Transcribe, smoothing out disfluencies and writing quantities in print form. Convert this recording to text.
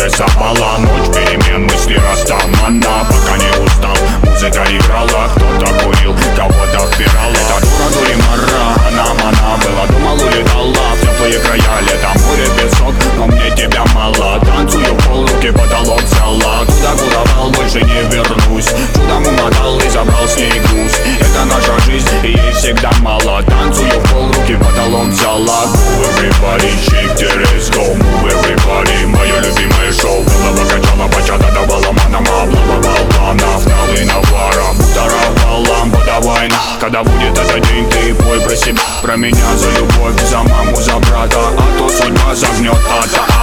рисовала. Ночь перемен, мысли растамана. Пока не устал, музыка играла. Кто-то курил, кого-то впирал. Это дура, дуримара, она была, думал, улетала в теплые края. Летом море, песок, но мне тебя мало. Танцую полруки, потолок взяла. Туда, куда вал, больше не вернусь. Чудом умотал и забрал с ней груз. Это наша жизнь, и ей всегда мало. Танцую полруки, потолок взяла. Move everybody, shake the let's go. Move everybody, мое любимое шоу. Голова качала, бачата давала манам. Облава планов, налы навара. Даровала, подавай. Когда будет этот день, ты пой про себя, про меня, за любовь, за маму, за брата. А то судьба загнет ата.